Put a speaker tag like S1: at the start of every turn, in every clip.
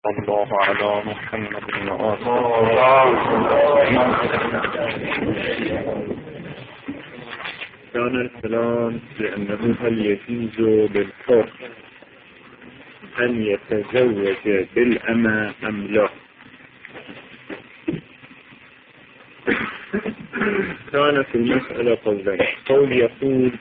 S1: الله على محمد كان الكلام بأنه هل يجوز للحر أن يتزوج بالأمة أم لا. كان في المسألة قولين، قول يقول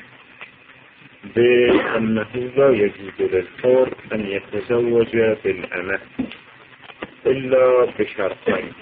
S1: بأنه لا يجوز للحر أن يتزوج بالأمة إلا بشرطين.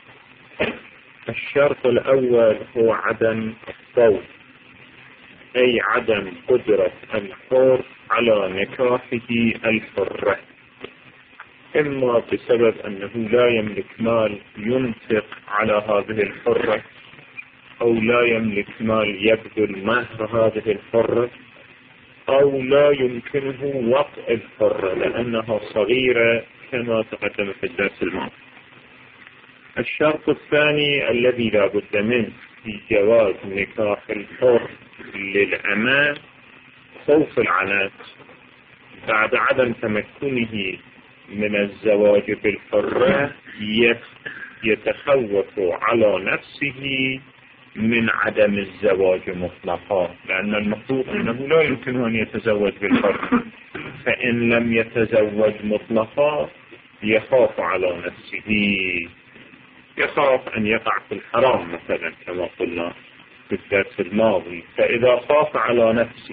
S1: الشرط الأول هو عدم الطول، أي عدم قدرة الحر على نكاحه الحرة، إما بسبب أنه لا يملك مال ينفق على هذه الحرة، أو لا يملك مال يبذل مهر هذه الحرة، أو لا يمكنه وطء الحرة لأنها صغيرة كما تقدم في الدرس الماضي. الشرط الثاني الذي لا بد منه في جواز نكاح الحر للأمة خوف العنات بعد عدم تمكنه من الزواج بالحرة، يتخوف على نفسه من عدم الزواج مطلقا، لأن المفروض أنه لا يمكن أن يتزوج بالحرة، فإن لم يتزوج مطلقا يخاف على نفسه، يخاف أن يقع في الحرام مثلا كما قلنا في الدرس الماضي. فإذا خاف على نفسه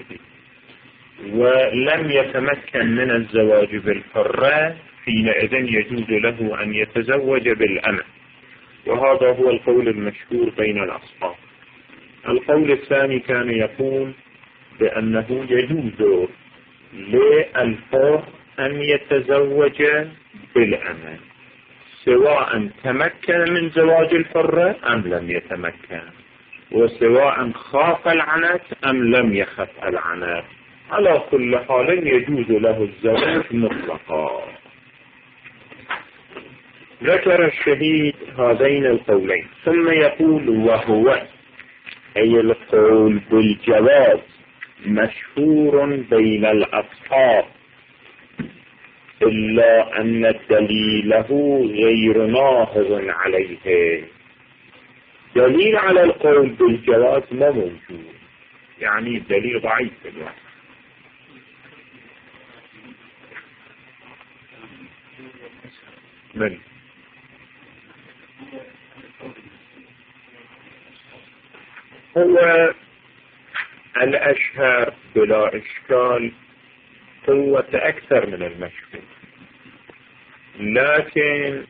S1: ولم يتمكن من الزواج بالحرة حينئذ يجوز له أن يتزوج بالأمة، وهذا هو القول المشهور بين الأصحاب. القول الثاني كان يقول بأنه يجوز للحر أن يتزوج بالأمة سواء تمكن من زواج الحرة أم لم يتمكن، وسواء خاف العنت أم لم يخف العنت، على كل حال يجوز له الزواج مطلقا. ذكر الشهيد هذين القولين ثم يقول وهو أي القول بالجواز مشهور بين الأصحاب إلا أن دليله غير ناهض عليه. دليل على القول بالجواز ما موجود، يعني دليل ضعيف الواحد. من هو الأشهر بلا إشكال قوة أكثر من المشهور، لكن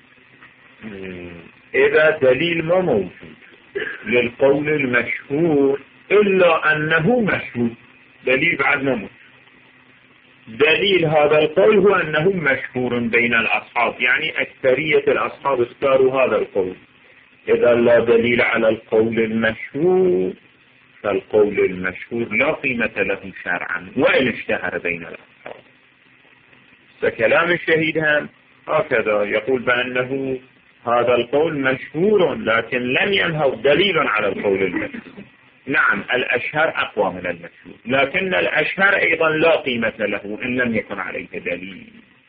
S1: إذا دليل ما موجود للقول المشهور إلا أنه مشهور، دليل بعد ما موجود. دليل هذا القول هو أنه مشهور بين الأصحاب، يعني أكثرية الأصحاب اختاروا هذا القول. إذا لا دليل على القول المشهور فالقول المشهور لا قيمة له شرعا وإن اشتهر بين الأصحاب. فكلام الشهيد هم هكذا يقول بأنه هذا القول مشهور لكن لم ينهض دليل على القول المشهور. نعم الأشهر أقوى من المشهور، لكن الأشهر أيضا لا قيمة له إن لم يكن عليه دليل.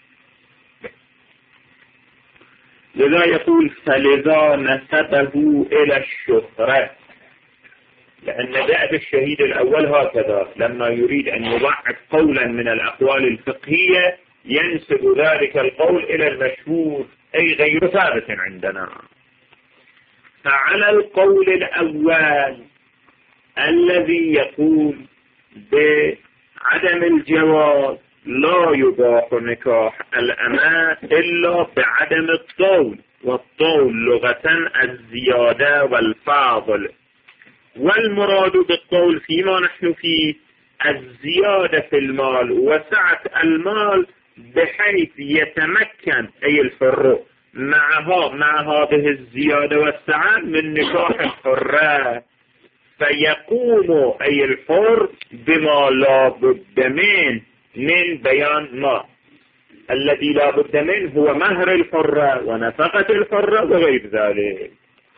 S1: لذا يقول فلذا نسبه إلى الشهرة، لأن دأب الشهيد الأول هكذا لما يريد أن يضعف قولا من الأقوال الفقهية ينسب ذلك القول إلى المشهور، أي غير ثابت عندنا. فعلى القول الأول الذي يقول بعدم الجواز لا يباح نكاح الأمة إلا بعدم الطول، والطول لغة الزيادة والفاضل، والمراد بالطول فيما نحن فيه الزيادة في المال وسعة المال بحيث يتمكن أي الحر مع هذه الزيادة والسعة من نكاح الحرة، فيقوم أي الحر بما لا بد من بيان ما الذي لا بد منه هو مهر الحرة ونفقة الحرة وغير ذلك.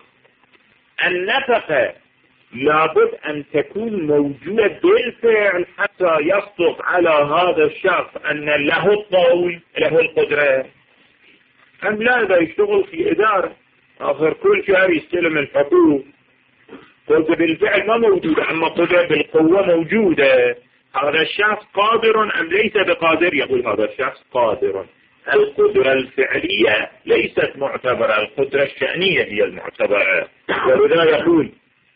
S1: النفقة لابد أن تكون موجودة بالفعل حتى يصدق على هذا الشخص أن له الطول له القدرة. أم لا إذا يشتغل في إدارة آخر كل شهر يستلم الحقوق. قلت بالفعل ما موجودة، أما قدرة بالقوة موجودة. هذا الشخص قادر أم ليس بقادر؟ يقول هذا الشخص قادر. القدرة الفعلية ليست معتبرة، القدرة الشأنية هي المعتبرة. ولذا يقول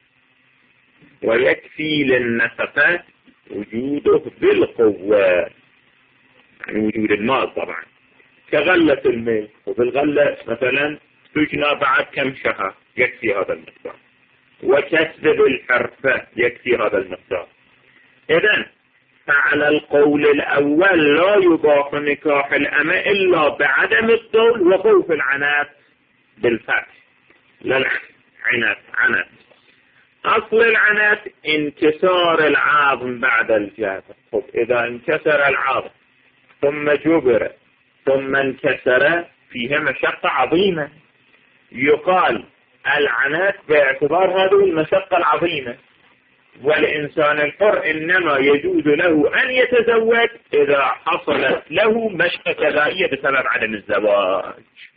S1: ويكفي للنفقة وجوده بالقوة، يعني وجود المال طبعا، كغلة المال. وبالغلة مثلا تجنى بعد كم شهر يكفي هذا المقدار، وكسب الحرفة يكفي هذا المقدار. إذن فعلى القول الأول لا يباح نكاح الأمة إلا بعدم الطول وخوف العنات بالفتح. لا عنات. أصل العنات انكسار العظم بعد الجافة. إذا انكسر العظم ثم جبر ثم انكسر فيها مشقة عظيمة، يقال العنات باعتبار هذه المشقة العظيمة. والإنسان الحر إنما يجوز له أن يتزوج إذا حصلت له مشقة كذائية بسبب عدم الزواج.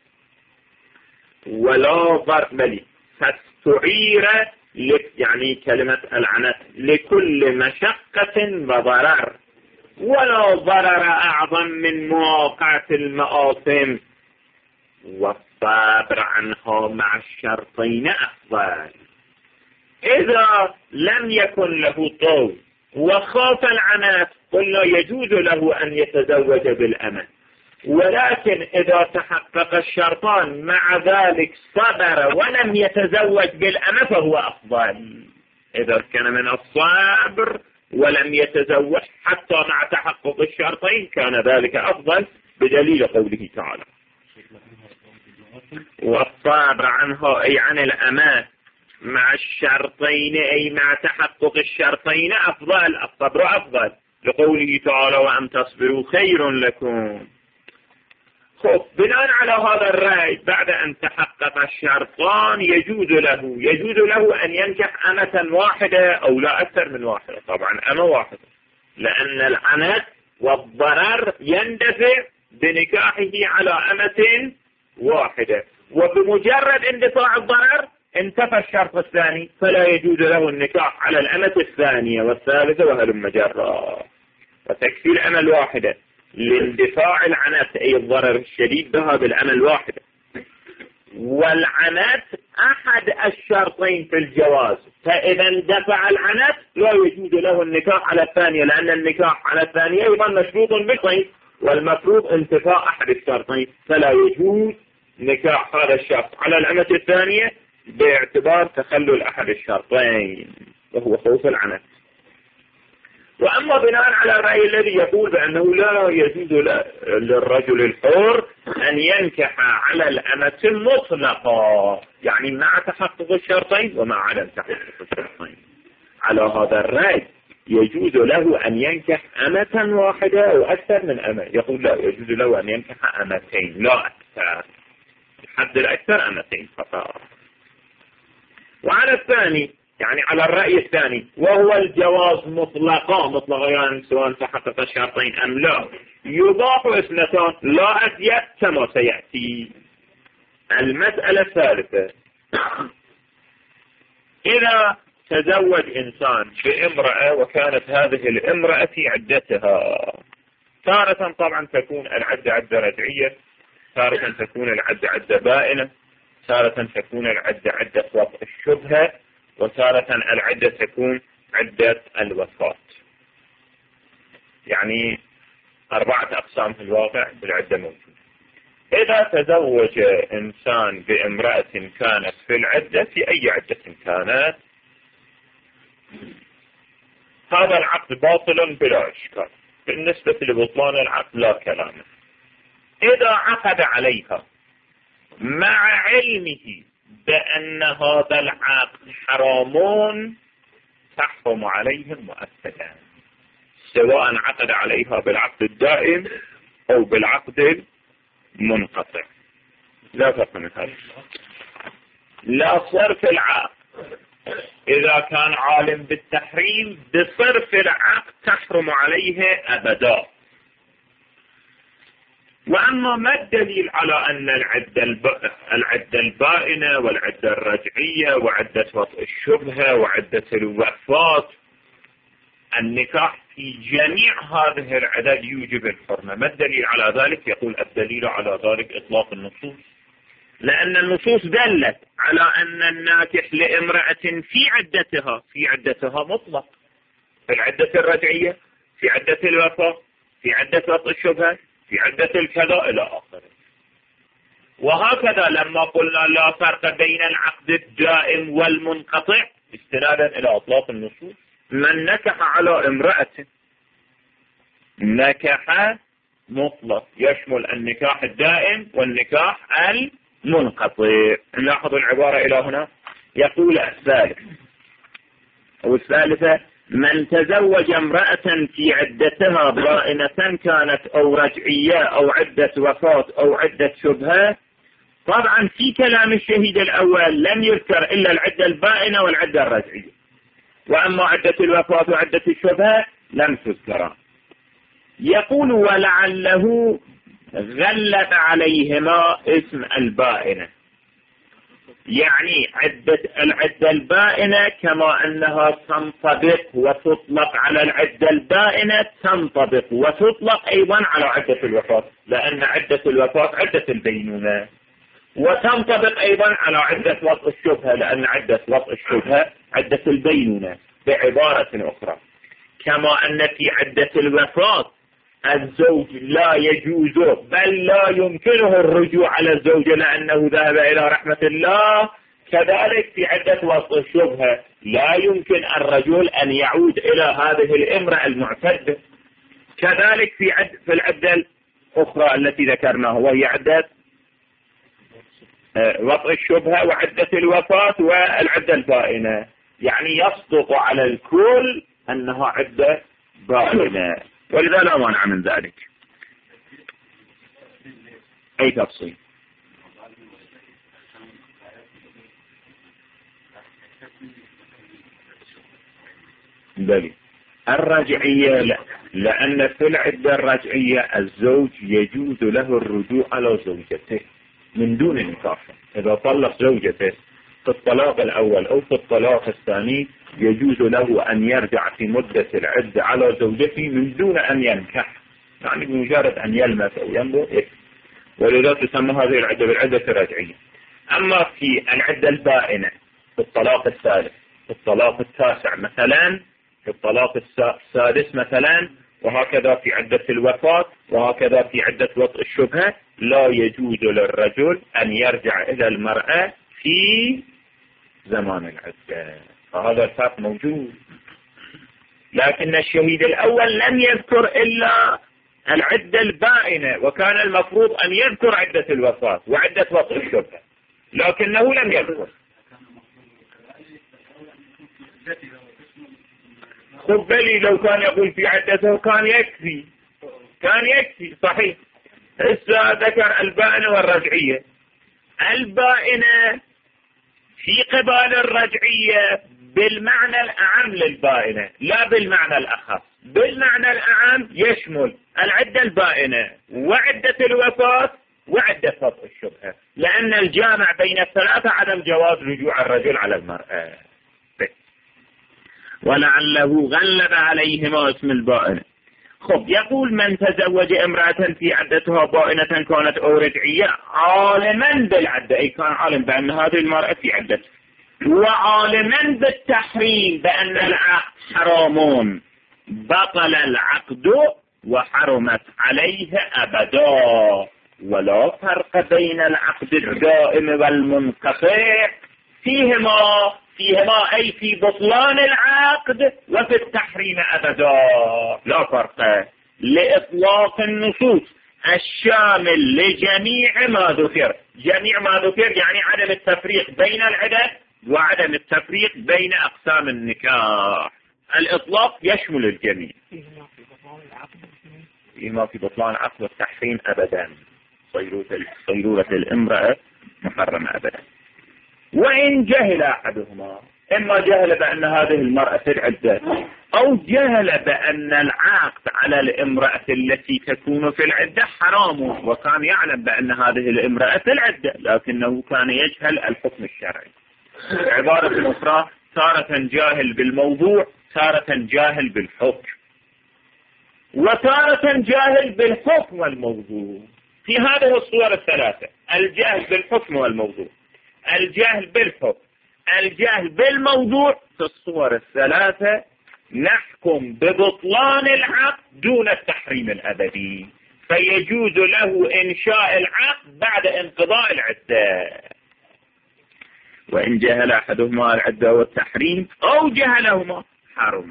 S1: ولا ضرب فاستعير يعني كلمة العنت لكل مشقة وضرر، ولا ضرر أعظم من مواقعة المآثم، والصبر عنها مع الشرطين أفضل. إذا لم يكن له طول وخاف العنات قلنا يجوز له أن يتزوج بالأمة، ولكن إذا تحقق الشرطان مع ذلك صبر ولم يتزوج بالأمة فهو أفضل. إذا كان من الصبر ولم يتزوج حتى مع تحقق الشرطين كان ذلك أفضل بدليل قوله تعالى والصبر عنها أي عن الأمة مع الشرطين أي مع تحقق الشرطين أفضل، الصبر أفضل لقوله تعالى وأن تصبروا خير لكم. بناء على هذا الرأي بعد أن تحقق الشرطان يجوز له أن ينكح أمة واحدة أو لا أكثر من واحدة. طبعا أمة واحدة، لأن العنت والضرر يندفع بنكاحه على أمة واحدة، وبمجرد اندفاع الضرر انتفى الشرط الثاني فلا يجوز له النكاح على الأمة الثانية والثالثة وهلم جرا. وتكفي الأمة الواحدة لاندفاع العنت أي الضرر الشديد بها بالأمة الواحدة. والعنت أحد الشرطين في الجواز، فإذا اندفع العنت لا يجوز له النكاح على الثانية، لأن النكاح على الثانية أيضا مشروط بالقيد، والمفروض انتفاء أحد الشرطين، فلا يجوز نكاح هذا الشخص على الأمة الثانية باعتبار تخلل أحد الشرطين وهو خوف العنت. وأما بناء على الرأي الذي يقول بأنه لا يجوز للرجل الحر أن ينكح على الأمة مطلقا، يعني مع تحقق الشرطين ومع عدم تحقق الشرطين، على هذا الرأي يجوز له أن ينكح أمة واحدة أو أكثر من أمة. يقول لا، يجوز له أن ينكح أمتين لا أكثر، الحد الأكثر أمتين فقط. وعلى الثاني يعني على الرأي الثاني وهو الجواز مطلقا يعني سواء تحقق الشرطين أم لا، يباح اثنتان لا أزيد كما سيأتي. المسألة الثالثة إذا تزوج إنسان بامرأة وكانت هذه الامرأة في عدتها، تارة طبعا تكون العدة عدة رجعية، تارة تكون العدة عدة بائنة، تارة تكون العدة عدة وضع الشبهة، وتارة العدة تكون عدة الوفاة. يعني 4 أقسام في الواقع بالعدة موجودة. إذا تزوج إنسان بامرأة كانت في العدة في أي عدة كانت، هذا العقد باطل بلا إشكال، بالنسبة لبطلان العقد لا كلام. إذا عقد عليها مع علمه بأن هذا العقد حرام تحرم عليهم مؤكدا، سواء عقد عليها بالعقد الدائم أو بالعقد المنقطع، لا فرق من هذا. لا صرف العقد إذا كان عالم بالتحريم بصرف العقد تحرم عليه أبدا. وأما ما الدليل على أن العدة البائنة والعدة الرجعية وعدة وطء الشبهة وعدة الوفاة النكاح في جميع هذه العدد يوجب الحرمة؟ ما الدليل على ذلك؟ يقول الدليل على ذلك إطلاق النصوص، لأن النصوص دلت على أن الناكح لامرأة في عدتها مطلق، في العدة الرجعية، في عدة الوفاة، في عدة وطء الشبهة، في عدة الكذا إلى آخره. وهكذا لما قلنا لا فرق بين العقد الدائم والمنقطع استنادا إلى إطلاق النصوص، من نكح على امرأة نكح مطلق يشمل النكاح الدائم والنكاح المنقطع. نلاحظ العبارة إلى هنا. يقول الثالثة من تزوج امرأة في عدتها بائنة كانت أو رجعية أو عدة وفاة أو عدة شبهة. طبعا في كلام الشهيد الأول لم يذكر إلا العدة البائنة والعدة الرجعية، وأما عدة الوفاة وعدة الشبهة لم تذكرا. يقول ولعله غلب عليهما اسم البائنة، يعني العدة البائنة كما أنها تنطبق وتطلق على العدة البائنة تنطبق وتطلق أيضا على عدة الوفاة، لأن عدة الوفاة عدة البينونة، وتنطبق أيضا على عدة وطء الشبهة لأن عدة وطء الشبهة عدة البينونة. بعبارة أخرى كما أن في عدة الوفاة الزوج لا يجوز بل لا يمكنه الرجوع على الزوجة لأنه ذهب إلى رحمة الله، كذلك في عدة وطء الشبهة لا يمكن الرجل أن يعود إلى هذه الامرأة المعتدة. كذلك في العدة الأخرى التي ذكرناها وهي عدة وطء الشبهة وعدة الوفاة والعدة البائنة، يعني يصدق على الكل أنها عدة بائنة، ولذا لا مانع من ذلك. أي تفصيل؟ بلي الرجعية لا، لأن في العدة الرجعية الزوج يجوز له الرجوع على زوجته من دون نكاح. إذا طلق زوجته في الطلاق الأول أو في الطلاق الثاني يجوز له أن يرجع في مدة العدة على زوجته من دون أن ينكح، يعني بمجرد أن يلمس أو ينظر، ولذا تسمى هذه العدة بالعدة الرجعية. أما في العدة البائنة في الطلاق الثالث، في الطلاق التاسع مثلا، في الطلاق السادس مثلا، وهكذا في عدة الوفاة، وهكذا في عدة وطء الشبهة، لا يجوز للرجل أن يرجع إلى المرأة في زمان العدة. فهذا الفرق موجود. لكن الشهيد الأول لم يذكر إلا العدة البائنة، وكان المفروض أن يذكر عدة الوفاة وعدة وطء الشبهة، لكنه لم يذكر. قبلي لو كان يقول في عدته كان يكفي صحيح. هسه ذكر البائنة والرجعية. البائنة في قبال الرجعية بالمعنى الأعم للبائنة لا بالمعنى الأخص. بالمعنى الأعم يشمل العدة البائنة وعدة الوفاة وعدة وطء الشبهة، لأن الجامع بين الثلاثة عدم جواز رجوع الرجل على المرأة. ولعله غلب عليهما اسم البائنة. خب يقول من تزوج امرأة في عدتها بائنة كانت أو رجعية عالما بالعدة، أي كان عالم بأن هذه المرأة في عدته، وعالما بالتحريم بأن العقد حرام، بطل العقد وحرمت عليه أبدا. ولا فرق بين العقد الدائم والمنقطع، فيهما أي في بطلان العقد وفي التحريم أبدا لا فرق، لإطلاق النصوص الشامل لجميع ما ذكر. جميع ما ذكر يعني عدم التفريق بين العدد وعدم التفريق بين أقسام النكاح. الإطلاق يشمل الجميع. فيهما في بطلان العقد والتحريم أبدا، صيرورة الامرأة محرمة أبدا. وإن جهل أحدهما، إما جهل بأن هذه المرأة في العدة أو جهل بأن العقد على الامرأة التي تكون في العدة حرام، وكان يعلم بأن هذه الامرأة في العدة لكنه كان يجهل الحكم الشرعي. عبارة أخرى، تارة جاهل بالموضوع، تارة جاهل بالحكم، وتارة جاهل بالحكم والموضوع. في هذه الصور الثلاثة، الجهل بالحكم والموضوع، الجهل بالحكم، الجهل بالموضوع، في الصور الثلاثة نحكم ببطلان العقد دون التحريم الأبدي، فيجوز له إنشاء العقد بعد انقضاء العدة. وإن جهل أحدهما العدة والتحريم أو جهلهما حرمت.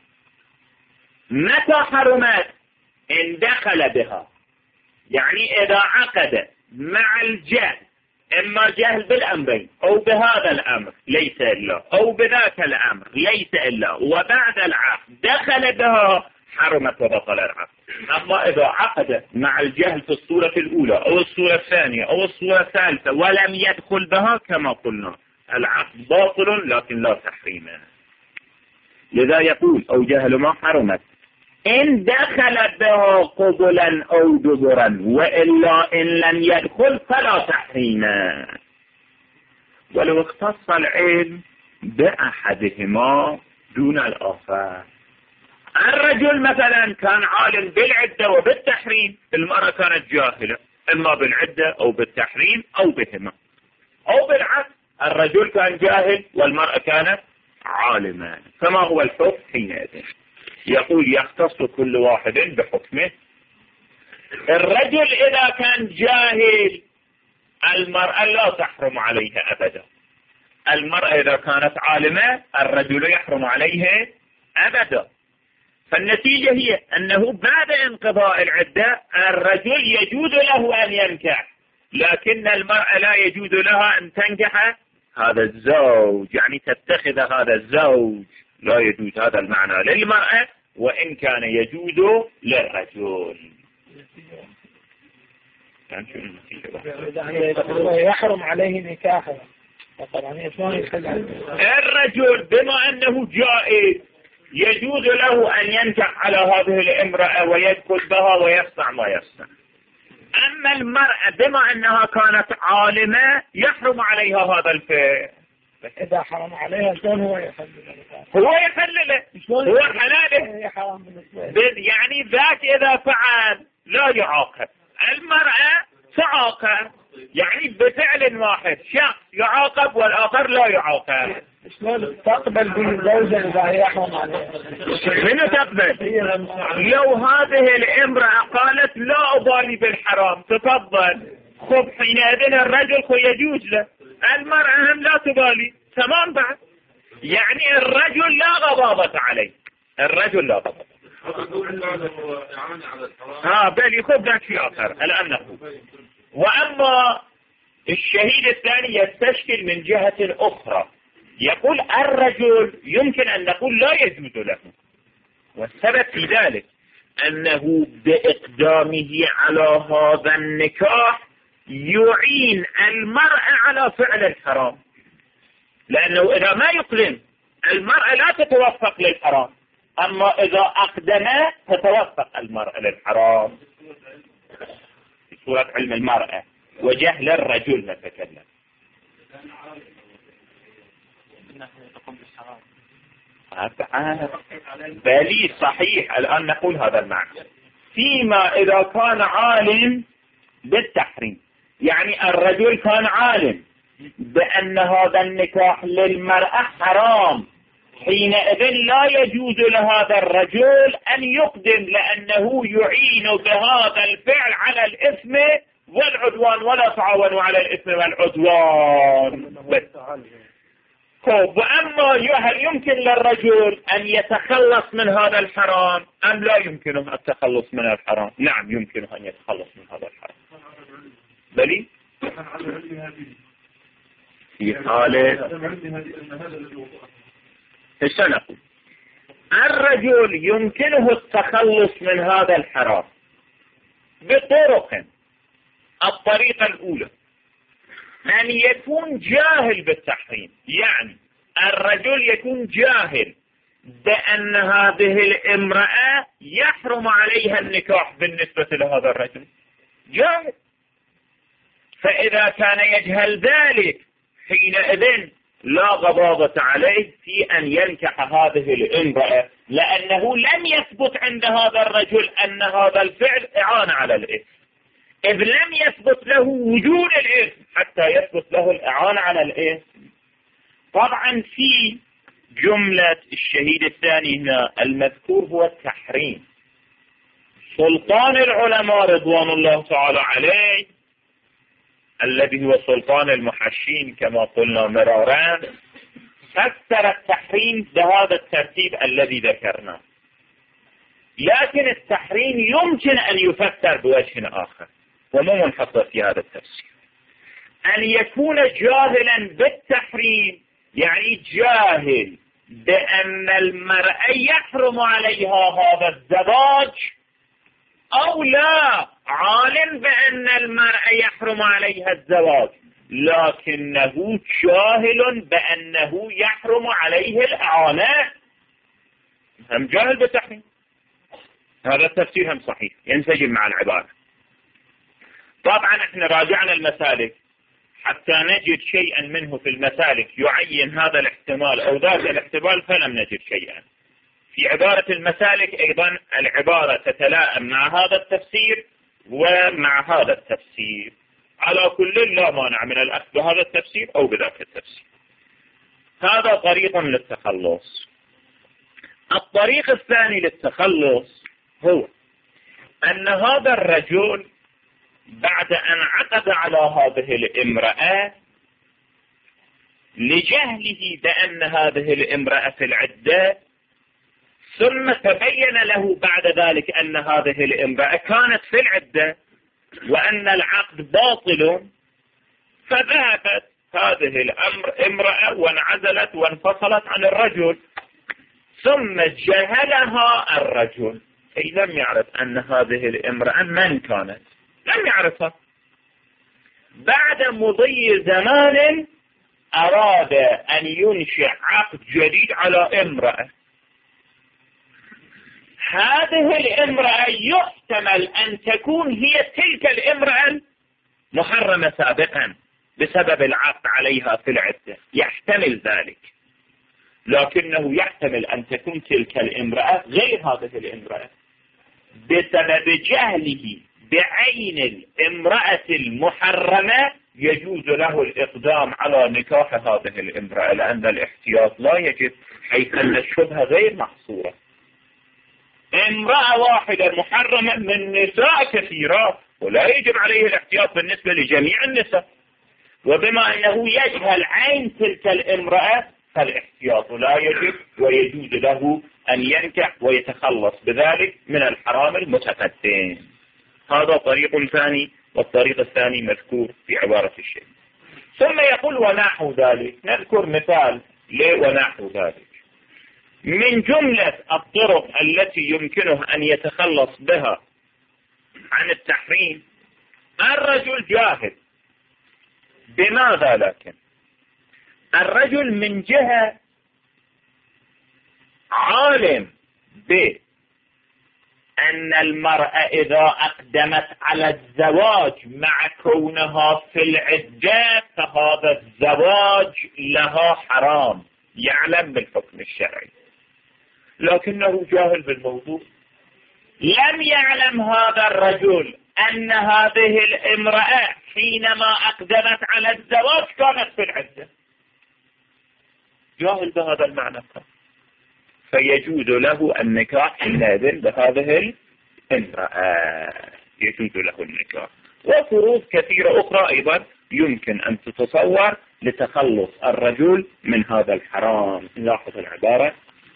S1: متى حرمت؟ إن دخل بها، يعني إذا عقد مع الجهل، إما جهل بالأمرين أو بهذا الأمر ليس إلا، أو بذاك الأمر ليس إلا، وبعد العقد دخل بها حرمت وبطل العقد. أما إذا عقد مع الجهل في الصورة الأولى أو الصورة الثانية أو الصورة الثالثة ولم يدخل بها كما قلنا العقد باطل لكن لا تحريم. لذا يقول أو جهل ما حرمت إن دخل بها قبلا أو دبرا، وإلا إن لم يدخل فلا تحريم. ولو اختص العلم بأحدهما دون الآخر. الرجل مثلا كان عالم بالعدة وبالتحريم، المرأة كانت جاهلة إما بالعدة أو بالتحريم أو بهما، أو بالعكس الرجل كان جاهل والمرأة كانت عالمة، فما هو الحكم حينئذ؟ يقول يختص كل واحد بحكمه. الرجل إذا كان جاهل المرأة لا تحرم عليها أبدا، المرأة إذا كانت عالمة الرجل يحرم عليها أبدا. فالنتيجة هي أنه بعد انقضاء العدة الرجل يجوز له أن ينكح، لكن المرأة لا يجوز لها أن تنكح هذا الزوج، يعني تتخذ هذا الزوج، لا يجوز هذا المعنى للمرأة وإن كان يجوز للرجل.
S2: يحرم عليه نكاحه.
S1: الرجل بما أنه جائز يجوز له أن ينكح على هذه الامرأة ويدخل بها ويصنع ما يصنع. أما المرأة بما أنها كانت عالمة يحرم عليها هذا الفعل.
S2: إذا حرم عليها شلون هو يحلله؟
S1: هو يحلله، هو حلاله، يعني ذاك إذا فعل لا يعاقب، المرأة تعاقب، يعني بفعل واحد شخص يعاقب والآخر لا يعاقب.
S2: شلون تقبل به الزوجة إذا هي يحرم عليها؟
S1: منو تقبل؟ لو هذه الامرأة قالت لا أبالي بالحرام تفضل، خب حينئذ الرجل يجوز له، المرأة هم لا تبالي، تمام بعد. يعني الرجل لا غضاضة عليه، الرجل لا غضاضة. بل يخب ذاك في آخر الآن نقول. وأما الشهيد الثاني يستشكل من جهة أخرى، يقول الرجل يمكن أن نقول لا يجوز له، والسبب في ذلك أنه بإقدامه على هذا النكاح يعين المرأة على فعل الحرام، لأنه إذا ما يقدم المرأة لا تتوفق للحرام، أما إذا أقدم تتوفق المرأة للحرام. في صورة علم المرأة وجهل الرجل نتكلم. بلي صحيح الآن نقول هذا المعنى. فيما إذا كان عالم بالتحريم، يعني الرجل كان عالم بأن هذا النكاح للمرأة حرام، حينئذ لا يجوز لهذا الرجل أن يقدم، لأنه يعين بهذا الفعل على الإثم والعدوان، ولا تعاونوا على الإثم والعدوان. وأما هل يمكن للرجل أن يتخلص من هذا الحرام أم لا يمكنه التخلص من الحرام؟ نعم يمكنه أن يتخلص من هذا الحرام. بلي في حالة ايش نقول؟ الرجل يمكنه التخلص من هذا الحرام بطرق. الطريقة الأولى أن يكون جاهل بالتحريم، يعني الرجل يكون جاهل بأن هذه الامرأة يحرم عليها النكاح بالنسبة لهذا الرجل، جاهل. فإذا كان يجهل ذلك حينئذ لا غضاضة عليه في أن ينكح هذه الامرأة، لأنه لم يثبت عند هذا الرجل أن هذا الفعل إعانة على الإثم، إذ لم يثبت له وجود الإثم حتى يثبت له الإعانة على الإثم. طبعا في جملة الشهيد الثاني هنا المذكور هو التحريم. سلطان العلماء رضوان الله تعالى عليه الذي هو سلطان المحشين كما قلنا مرارا فسر التحريم بهذا الترتيب الذي ذكرناه، لكن التحريم يمكن أن يفسر بوجه آخر ومو منحصر في هذا التفسير، أن يكون جاهلا بالتحريم، يعني جاهل بأن المرأة يحرم عليها هذا الزواج، أو لا عالم بأن المرأة يحرم عليها الزواج لكنه جاهل بأنه يحرم عليه الإعانة، هم جاهل بالتحريم. هذا التفسير هم صحيح ينسجم مع العبارة. طبعا احنا راجعنا المسالك حتى نجد شيئا منه في المسالك يعين هذا الاحتمال أو ذاك الاحتمال، فلم نجد شيئا. في عبارة المسالك أيضا العبارة تتلائم مع هذا التفسير ومع هذا التفسير، على كل لا مانع من الأخذ بهذا التفسير أو بذاك التفسير. هذا طريق للتخلص. الطريق الثاني للتخلص هو أن هذا الرجل بعد أن عقد على هذه الامرأة لجهله بأن هذه الامرأة في العدة، ثم تبين له بعد ذلك أن هذه الامرأة كانت في العدة وأن العقد باطل، فذهبت هذه الامرأة وانعزلت وانفصلت عن الرجل، ثم جهلها الرجل أي لم يعرف أن هذه الامرأة من كانت، لم يعرفها. بعد مضي زمان أراد أن ينشئ عقد جديد على امرأة، هذه الامرأة يحتمل أن تكون هي تلك الامرأة المحرمة سابقا بسبب العقد عليها في العدة، يحتمل ذلك، لكنه يحتمل أن تكون تلك الامرأة غير هذه الامرأة بسبب جهله بعين الامرأة المحرمة. يجوز له الإقدام على نكاح هذه الامرأة لأن الاحتياط لا يجب، حيث أن الشبهة غير محصورة. امرأة واحدة محرمة من نساء كثيرة ولا يجب عليه الاحتياط بالنسبة لجميع النساء، وبما أنه يجهل عين تلك الامرأة فالاحتياط لا يجب، ويجوز له أن ينكح ويتخلص بذلك من الحرام المتقدم. هذا طريق ثاني، والطريق الثاني مذكور في عبارة الشيء. ثم يقول ونحو ذلك، نذكر مثال ونحو ذلك. من جملة الطرق التي يمكنه أن يتخلص بها عن التحريم الرجل جاهل. بماذا لكن؟ الرجل من جهة عالم بأن المرأة إذا أقدمت على الزواج مع كونها في العدة فهذا الزواج لها حرام، يعلم بالحكم الشرعي، لكنه جاهل بالموضوع. لم يعلم هذا الرجل أن هذه الامرأة حينما أقدمت على الزواج كانت في العدة، جاهل بهذا المعنى، فيجوز له النكاح حينئذ بهذه الامرأة، يجوز له النكاح. وفروض كثيرة أخرى أيضا يمكن أن تتصور لتخلص الرجل من هذا الحرام. لاحظ العبارة،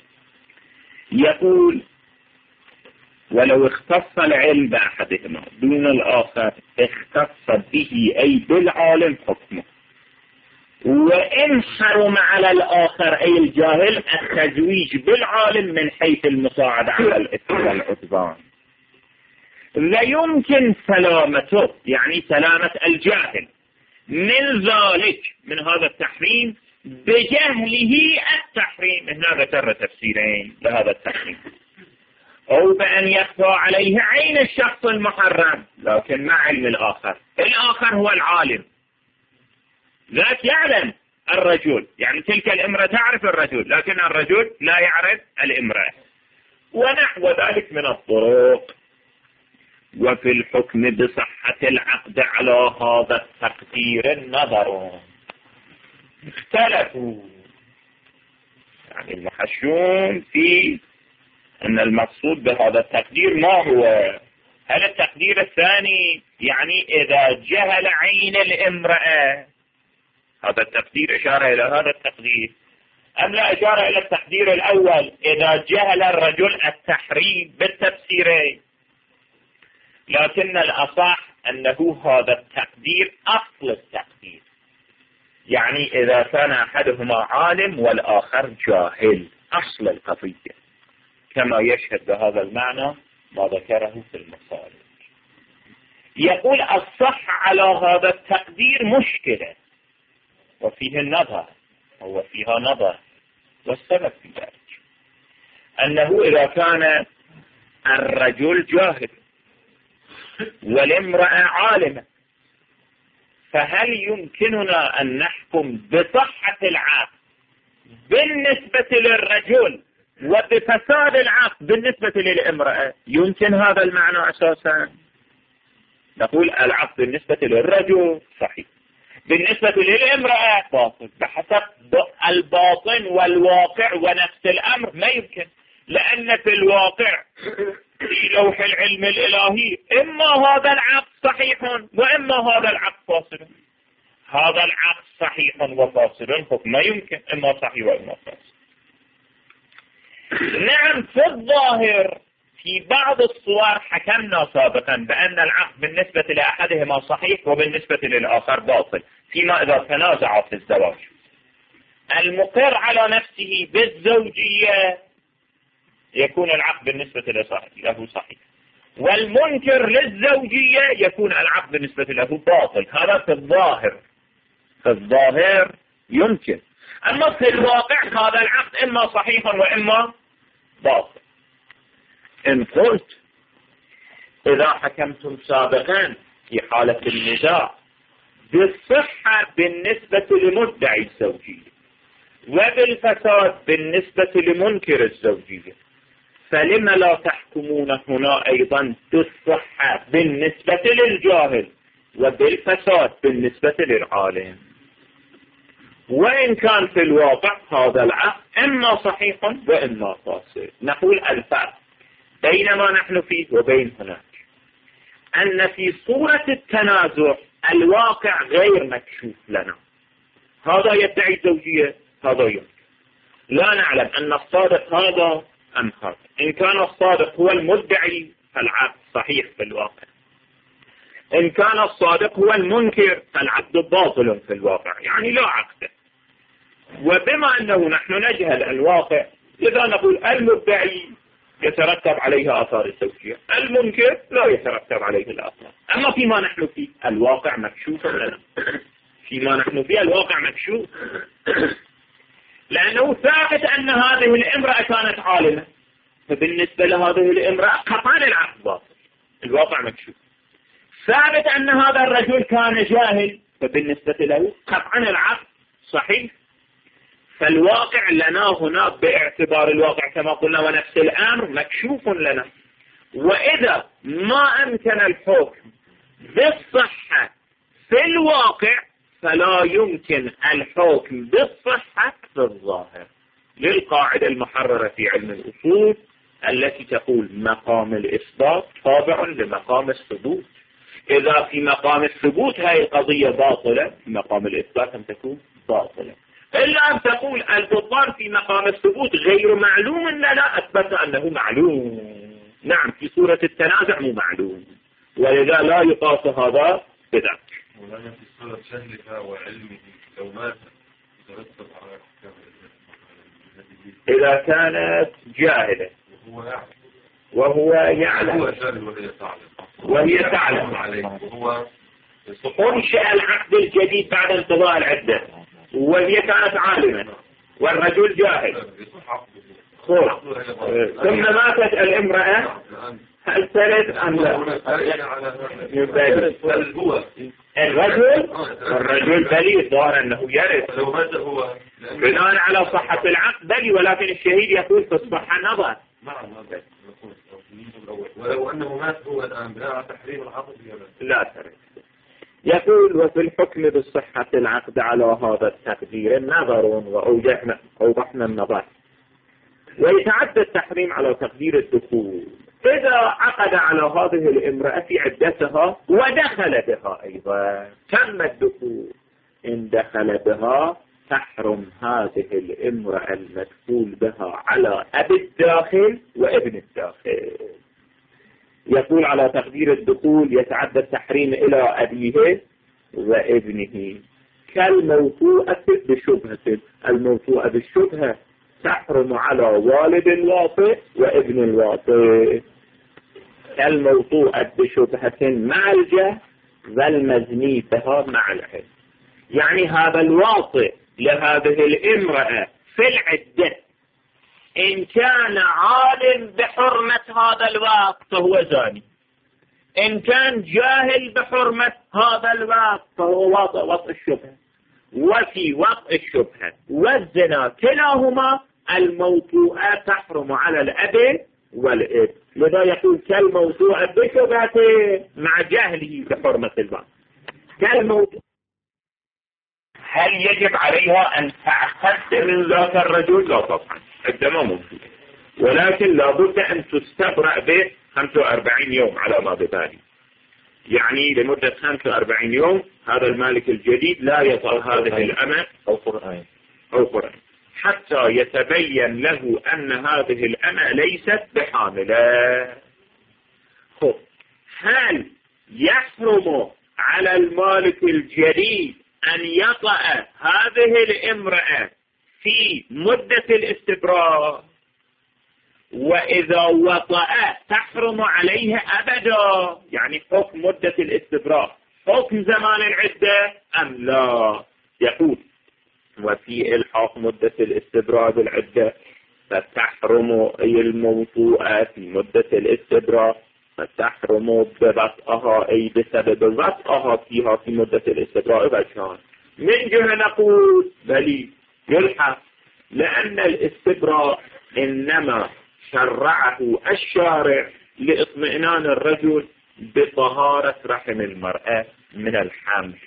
S1: يقول ولو اختص العلم بأحدهما دون الآخر اختص به أي بالعالم حكمه، وإن حرم على الآخر أي الجاهل التزويج بالعالم من حيث المساعدة على الإثم والعدوان. لا يمكن سلامته، يعني سلامة الجاهل من ذلك، من هذا التحريم، بجهله التحريم. هنا ذكر تفسيرين لهذا التحريم. أو بأن يخفى عليه عين الشخص المحرم لكن مع علم الآخر. الآخر هو العالم، ذاك يعلم الرجل، يعني تلك الامرأة تعرف الرجل لكن الرجل لا يعرف الامرأة، ونحو ذلك من الطرق. وفي الحكم بصحة العقد على هذا التقدير النظر. اختلفوا يعني المحشون في أن المقصود بهذا التقدير ما هو. هل التقدير الثاني يعني إذا جهل عين الامرأة، هذا التقدير إشارة إلى هذا التقدير، أم لا إشارة إلى التقدير الأول إذا جهل الرجل التحريم بالتفسيرين؟ لكن الأصح أنه هذا التقدير أصل التقدير، يعني إذا كان أحدهما عالم والآخر جاهل، أصل القضية، كما يشهد بهذا المعنى ما ذكره في المصالح. يقول الصح على هذا التقدير مشكلة وفيه النظر، أو فيها نظر، والسبب في ذلك أنه إذا كان الرجل جاهل والامرأة عالمة، فهل يمكننا أن نحكم بصحة العقد بالنسبة للرجل وبفساد العقد بالنسبة للامرأة؟ يمكن هذا المعنى أساسا؟ نقول العقد بالنسبة للرجل صحيح، بالنسبة للامرأة باطل، بحسب الباطن والواقع ونفس الأمر ما يمكن، لأن في الواقع في لوح العلم الإلهي إما هذا العقد صحيح وإما هذا العقد فاسد. هذا العقد صحيح وفاسد ما يمكن، إما صحيح وإما فاسد. نعم في الظاهر في بعض الصور حكمنا سابقا بأن العقد بالنسبة لأحدهما صحيح وبالنسبة للآخر باطل، فيما إذا تنازع في الزواج. المقر على نفسه بالزوجية يكون العقد بالنسبة له صحيح، والمنكر للزوجية يكون العقد بالنسبة له باطل. هذا في الظاهر، في الظاهر يمكن، أما في الواقع هذا العقد إما صحيح وإما باطل. إن قلت إذا حكمتم سابقا في حالة النزاع بالصحة بالنسبة لمدعي الزوجية وبالفساد بالنسبة لمنكر الزوجية، فلما لا تحكمون هنا أيضا بالصحة بالنسبة للجاهل وبالفساد بالنسبة للعالم؟ وإن كان في الواقع هذا العقد إما صحيح وإما فاسد. نقول الفرق بين ما نحن فيه وبين هناك أن في صورة التنازع الواقع غير مكشوف لنا، هذا يدعي الزوجية هذا يمكن، لا نعلم أن الصادق هذا أم هذا. إن كان الصادق هو المدعي فالعقد صحيح في الواقع، إن كان الصادق هو المنكر فالعقد باطل في الواقع، يعني لا عقد. وبما أنه نحن نجهل الواقع لذا نقول المدعي يترتب عليه آثار الزوجية، المنكر لا يترتب عليه الآثار. أما فيما نحن فيه الواقع مكشوف لنا، فيما نحن فيه الواقع مكشوف، لأنه ثابت أن هذه الامرأة كانت عالمة، فبالنسبة لهذه الامرأة قطعا العقد باطل، الواقع مكشوف. ثابت أن هذا الرجل كان جاهل، فبالنسبة له قطعا العقد صحيح. فالواقع لنا هنا باعتبار الواقع كما قلنا ونفس الأمر مكشوف لنا. وإذا ما أمكن الحكم بالصحة في الواقع فلا يمكن الحكم بالصحة في الظاهر، للقاعدة المحررة في علم الأصول التي تقول مقام الإثبات تابع لمقام الثبوت. إذا في مقام الثبوت هاي القضية باطلة، في مقام الإثبات أن تكون باطلة. إلا أن تقول البطلان في مقام الثبوت غير معلوم لنا، أثبت أنه معلوم. نعم في صورة التنازع مو معلوم، ولذا لا يقاس هذا بذاك.
S3: ولما في صورة جهلها وعلمه لو مات يترتب على أحكام
S1: إذا كانت جاهلة وهو يعلم وهي تعلم
S3: عليه وهو
S1: أنشأ العقد الجديد بعد انقضاء العدة وهي كانت عالمة والرجل جاهل. ثم ماتت الامرأة، هل ترد أم لا؟ الرجل بلي ظاهر أنه يرث بناء على صحة العقد بلي، ولكن الشهيد يقول في الصحة نظر.
S3: ولو أنه مات هو الآن بناء على تحريم العقد
S1: لا ترد. يقول وفي الحكم بالصحة العقد على هذا التقدير نظر وأوضحنا النظر، ويتعدى التحريم على تقدير الدخول إذا عقد على هذه الامرأة في عدتها ودخل بها أيضا تم الدخول. إن دخل بها تحرم هذه الامرأة المدخول بها على أبي الداخل وابن الداخل. يقول على تقدير الدخول يتعدى التحريم إلى أبيه وابنه كالموطوءة بشبهة. الموطوءة بالشبهة تحرم على والد الواطئ وابن الواطئ كالموطوءة بشبهة مع الجهل والمزني بها مع العلم. يعني هذا الواطئ لهذه الامرأة في العدة إن كان عالم بحرمة هذا الواطئ فهو زاني، إن كان جاهل بحرمة هذا الواطئ فهو واطئ وطئ الشبهة. وفي وطئ الشبهة والزنا كلاهما الموطوءة تحرم على الأب والابن. لذا يقول كالموطوءة بشبهته مع جهله بحرمة الواطئ كالموطوء. هل يجب عليها أن تعقد من ذاك الرجل؟ لا طبعا، عندما موجود، ولكن لابد أن تستبرأ به 45 يوم على ما ببالي. يعني لمدة 45 يوم هذا المالك الجديد لا يطأ هذه الأمة أو قرآن حتى يتبين له أن هذه الأمة ليست بحاملة. هل يحرم على المالك الجديد أن يطأ هذه الامرأة في مدة الاستبراء؟ وإذا وطأ تحرم عليه أبدا، يعني حكم مدة الاستبراء حكم زمان العدة أم لا؟ يقول وفي إلحاق مدة الاستبراء بالعدة فتحرم أي الموطوءة في مدة الاستبراء، فتحرم بوطئها أي بسبب وطئها فيها في مدة الاستبراء. بشان من جهة نقول بلي يلحق، لأن الاستبراء إنما شرعه الشارع لاطمئنان الرجل بطهارة رحم المرأة من الحمل.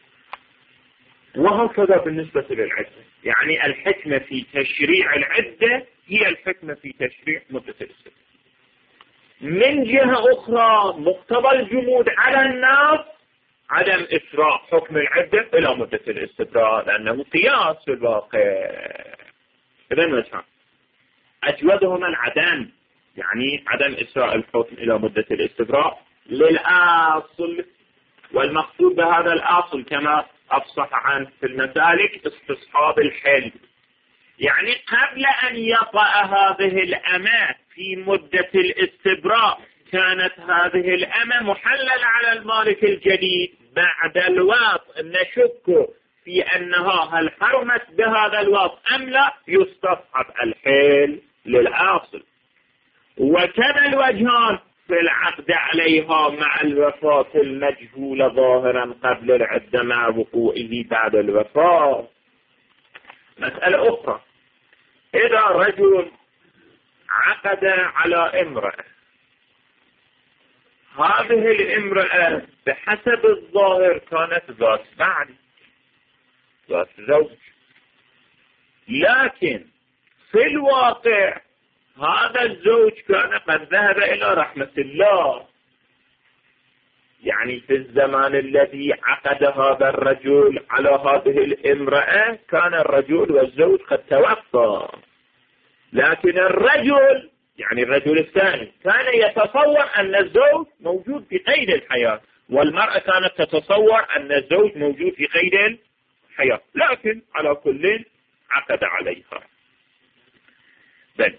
S1: وهكذا بالنسبة للعدة، يعني الحكمة في تشريع العدة هي الحكمة في تشريع مدة الاستبراء. من جهة أخرى مقتضى الجمود على الناس عدم إسراء حكم العدة إلى مدة الاستبراء لأنه قياس في الواقع. إذن مثلا أجودهما العدم، يعني عدم إسراء الحكم إلى مدة الاستبراء للأصل، والمقصود بهذا الأصل كما أفصح عنه في المسالك استصحاب الحل. يعني قبل أن يطأ هذه الأمة في مدة الاستبراء كانت هذه الأمة محللة على المالك الجديد. بعد الوطء نشك في أنها هل حرمت بهذا الوطء أم لا، يستصحب الحل للأصل. وكذا الوجهان في العقد عليها مع الوفاة المجهولة ظاهرا قبل العدة مع وقوعه بعد الوفاة. مسألة أخرى، إذا رجل عقد على امرأة، هذه الامرأة بحسب الظاهر كانت ذات بعل ذات زوج، لكن في الواقع هذا الزوج كان قد ذهب إلى رحمة الله. يعني في الزمان الذي عقد هذا الرجل على هذه الامرأة كان الرجل والزوج قد توفى، لكن الرجل يعني الرجل الثاني كان يتصور أن الزوج موجود في قيد الحياة، والمرأة كانت تتصور أن الزوج موجود في قيد الحياة، لكن على كل عقد عليها. بل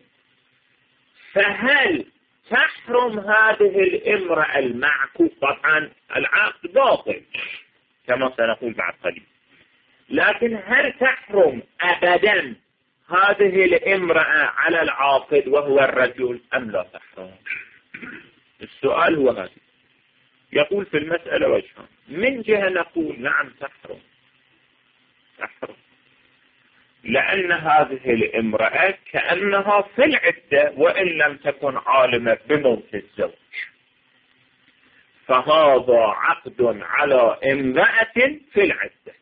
S1: فهل تحرم هذه الامرأة المعكوف؟ طبعا العقد باطل كما سنقول بعد قليل، لكن هل تحرم أبدا هذه الامرأة على العاقد وهو الرجل أم لا تحرم؟ السؤال هو هذا. يقول في المسألة وجهان. من جهة نقول نعم تحرم، لأن هذه الامرأة كأنها في العدة وإن لم تكن عالمة بموت الزوج، فهذا عقد على امرأة في العدة،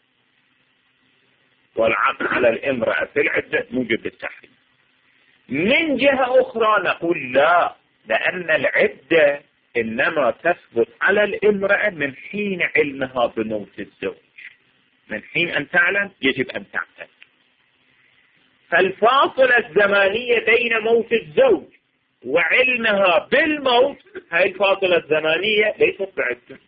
S1: والعقد على الامرأة في العدة موجب التحريم. من جهة أخرى نقول لا، لأن العدة إنما تثبت على الامرأة من حين علمها بموت الزوج، من حين أن تعلم يجب أن تعتد. فالفاصلة الزمانية بين موت الزوج وعلمها بالموت، هذه الفاصلة الزمانية ليست بعدة.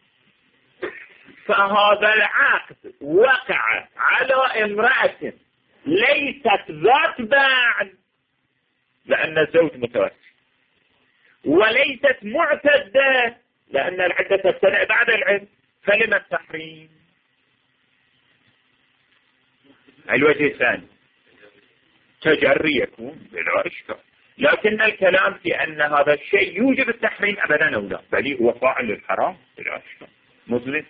S1: فهذا العقد وقع على امرأة ليست ذات بعد، لأن الزوج متوفي، وليست معتدة لأن العدة تبتدأ بعد العلم، فلما التحريم؟ الوجه الثاني تجري يكون بلا إشكال، لكن الكلام في أن هذا الشيء يوجب التحريم أبدا أو لا، بل هو فاعل للحرام بلا إشكال مظلم.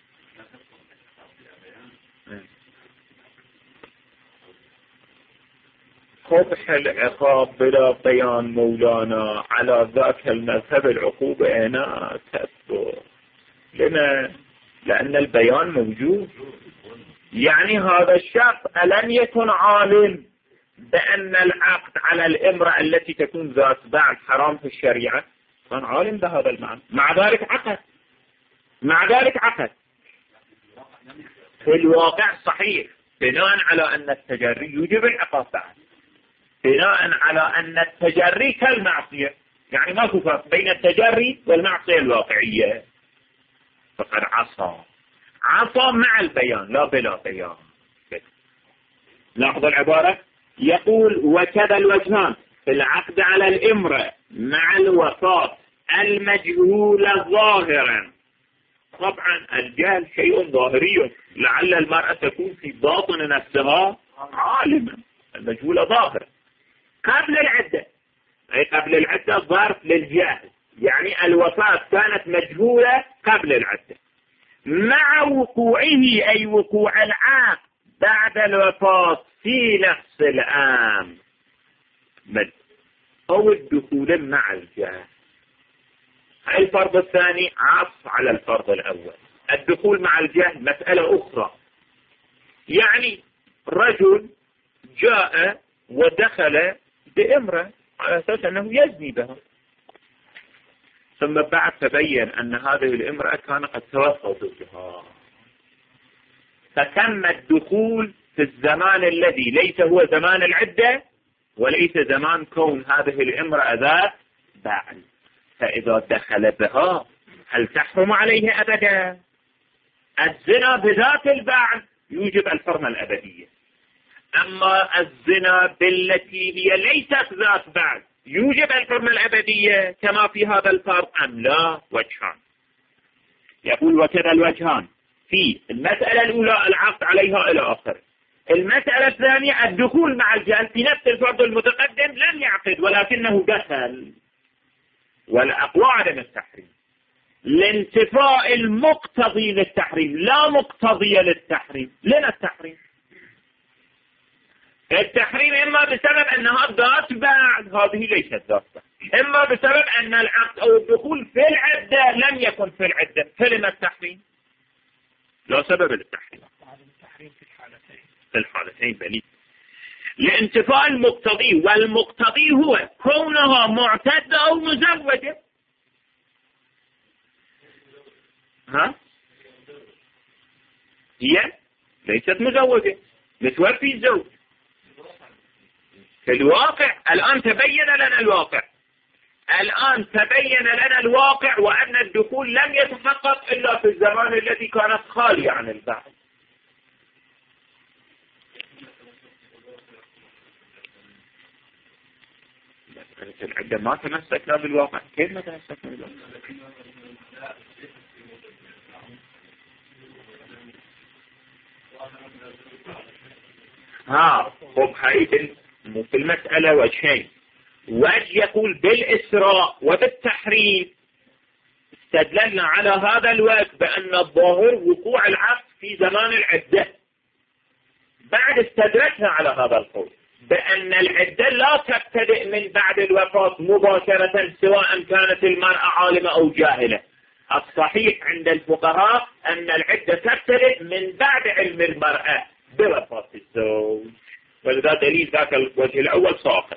S1: قبح العقاب بلا بيان مولانا على ذاك المذهب العقوبة هنا تثبت. لما؟ لأن البيان موجود. يعني هذا الشخص ألم يكن عالم بأن العقد على الامرأة التي تكون ذات بعد حرام في الشريعة؟ كان عالم بهذا المعنى، مع ذلك عقد. في الواقع صحيح، بناء على أن التجري يوجب العقاب بعد، بناء على أن التجري كالمعصية، يعني ما فرق بين التجري والمعصية الواقعية. فقد عصى مع البيان لا بلا بيان. لاحظ العبارة، يقول وكذا الوجهان في العقد على الامرأة مع الوفاة المجهول ظاهرا. طبعا الجهل شيء ظاهري، لعل المرأة تكون في باطن نفسها عالمة، المجهول ظاهر قبل العدة، أي قبل العدة ظرف للجهل، يعني الوفاة كانت مجهولة قبل العدة، مع وقوعه أي وقوع العقد بعد الوفاة في نفس العام أو الدخول مع الجهل. الفرض الثاني عطف على الفرض الأول. الدخول مع الجهل مسألة أخرى، يعني رجل جاء ودخل بامرأة على أساس أنه يزني بها، ثم بعد تبين أن هذه الامرأة كان قد توفى زوجها، فتم الدخول في الزمان الذي ليس هو زمان العدة وليس زمان كون هذه الامرأة ذات بعد. فإذا دخل بها هل تحرم عليه أبدا؟ الزنا بذات البعد يوجب الحرمة الأبدية، أما الزنا بالتي هي ليست ذات بعد يوجب الحرمة الأبدية كما في هذا الفرض أم لا؟ وجهان. يقول وكذا الوجهان في المسألة الأولى العقد عليها إلى آخره. المسألة الثانية الدخول مع الجهل في نفس الفرض المتقدم، لم يعقد ولكنه دخل، والأقوى عدم التحريم لانتفاء المقتضي للتحريم، لا مقتضي للتحريم. لنا التحريم إما بسبب أنها ذات بعد، هذه ليست ذات بعد، إما بسبب أن العقد أو الدخول في العدة لم يكن في العدة، فلما التحريم؟ لا سبب للتحريم. في الحالتين بلي لانتفاء المقتضي، والمقتضي هو كونها معتدة أو مزوجة. هي ليست مزوجة، متوفي الزوج. في الواقع الآن تبين لنا الواقع وأن الدخول لم يتحقق إلا في الزمان الذي كانت خالية عن البعض. العدة ما تمسكنا بالواقع. كيف ما تمسكنا بالواقع؟ خب هاي في المسألة وجهين. وجه يقول بالإسراء وبالتحريم استدللنا على هذا الوقت بأن الظاهر وقوع العقد في زمان العدة. بعد استدركنا على هذا القول بأن العدة لا تبتدئ من بعد الوفاة مباشرة سواء كانت المرأة عالمة أو جاهلة. الصحيح عند الفقهاء أن العدة تبتدئ من بعد علم المرأة بوفاة الزوج، ولذا دليل ذاك الوجه الأول ساقط.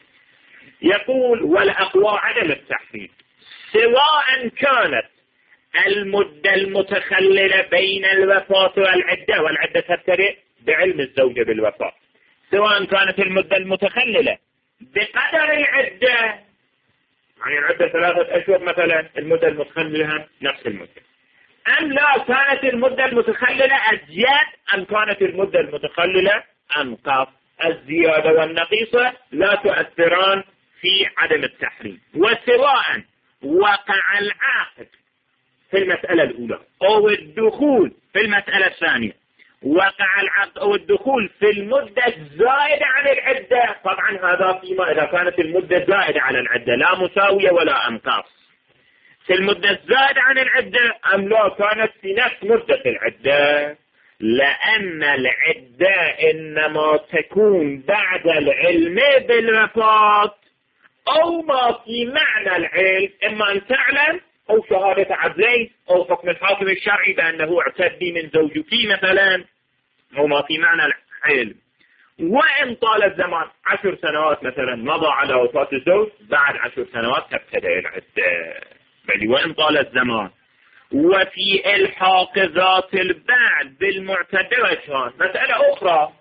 S1: يقول والأقوى عدم التحريم سواء كانت المدة المتخللة بين الوفاة والعدة، والعدة تبتدئ بعلم الزوجة بالوفاة، سواء كانت المدة المتخللة بقدر العدة، يعني العدة 3 أشهر مثلا، المدة المتخللة نفس المدة، أم لا كانت المدة المتخللة أزيد أم كانت المدة المتخللة أنقص. الزيادة والنقيصة لا تؤثران في عدم التحريم. وسواء وقع العقد في المسألة الأولى أو الدخول في المسألة الثانية، وقع العقد أو الدخول في المدة الزائدة عن العدة، طبعا هذا فيما إذا كانت المدة زائدة على العدة لا مساوية ولا أنقاص، في المدة الزائدة عن العدة أم لا كانت في نفس مدة العدة، لأن العدة إنما تكون بعد العلم بالوفاة أو ما في معنى العلم، إما أن تعلم أو شهادة عدلين أو حكم الحاكم الشرعي بأنه اعتدي من زوجك مثلا، أو ما في معنى العلم. وإن طال الزمان 10 سنوات مثلا مضى على وفاة الزوج، بعد 10 سنوات تبتدأ العدة، بل وإن طال الزمان. وفي الحاق ذات البعد بالمعتدة وجهان. مسألة أخرى،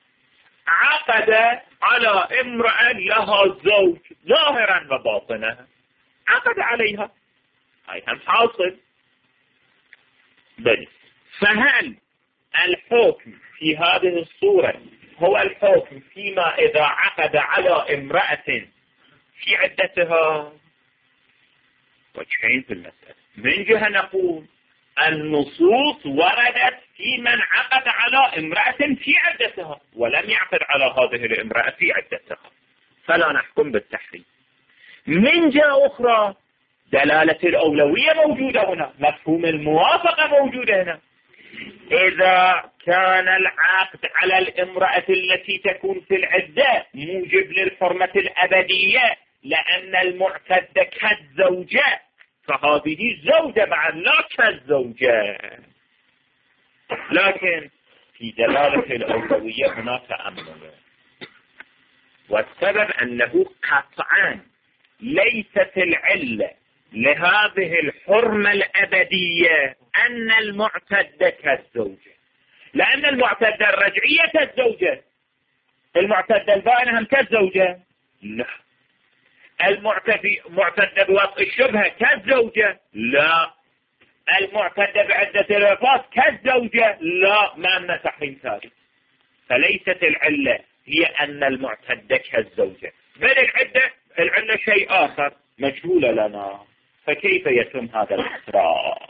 S1: عقد على امرأة لها زوج ظاهرا وباطنها، عقد عليها، هاي هم حاصل، بل فهل الحكم في هذه الصورة هو الحكم فيما إذا عقد على امرأة في عدتها؟ وجهين في المسألة. من جهة نقول النصوص وردت في من عقد على امرأة في عدتها ولم يعقد على هذه الامرأة في عدتها، فلا نحكم بالتحريم. من جهة أخرى دلالة الأولوية موجودة هنا، مفهوم الموافقة موجودة هنا. إذا كان العقد على الامرأة التي تكون في العدة موجب للحرمة الأبدية لأن المعتدة كالزوجة، فهذه زوجة معا لا كالزوجة، لكن في دلالة الأولوية هناك تأمل. والسبب أنه قطعا ليست العلة لهذه الحرمة الأبدية أن المعتدة كالزوجة، لأن المعتدة الرجعية كالزوجة، المعتدة البائنة هم كالزوجة، لا. المعتدة بوطء الشبهة كالزوجة، لا. المعتدة بعدة الوفاة كالزوجة، لا. ما أن تحريم ثابت. فليست العلة هي أن المعتدة كالزوجة، بل العلة شيء آخر مجهولة لنا. فكيف يتم هذا الإسراء؟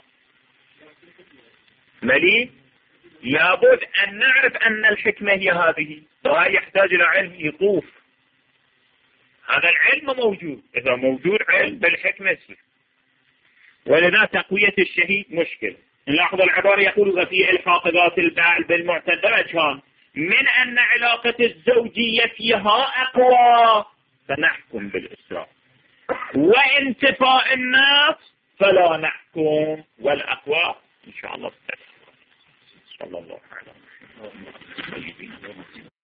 S1: ملي لابد أن نعرف أن الحكمة هي هذه، وهي يحتاج إلى علم يطوف. هذا العلم موجود، إذا موجود علم بالحكمة يصير. ولذا تقوية الشهيد مشكلة. نلاحظ العبارة يقول وفي إلحاق ذات البال بالمعتدة وجهان، من أن علاقة الزوجية فيها أقوى فنحكم بالإسراء، وانتفاء الناس فلا نحكم، والأقوى إن شاء الله. صلى الله عليه وسلم.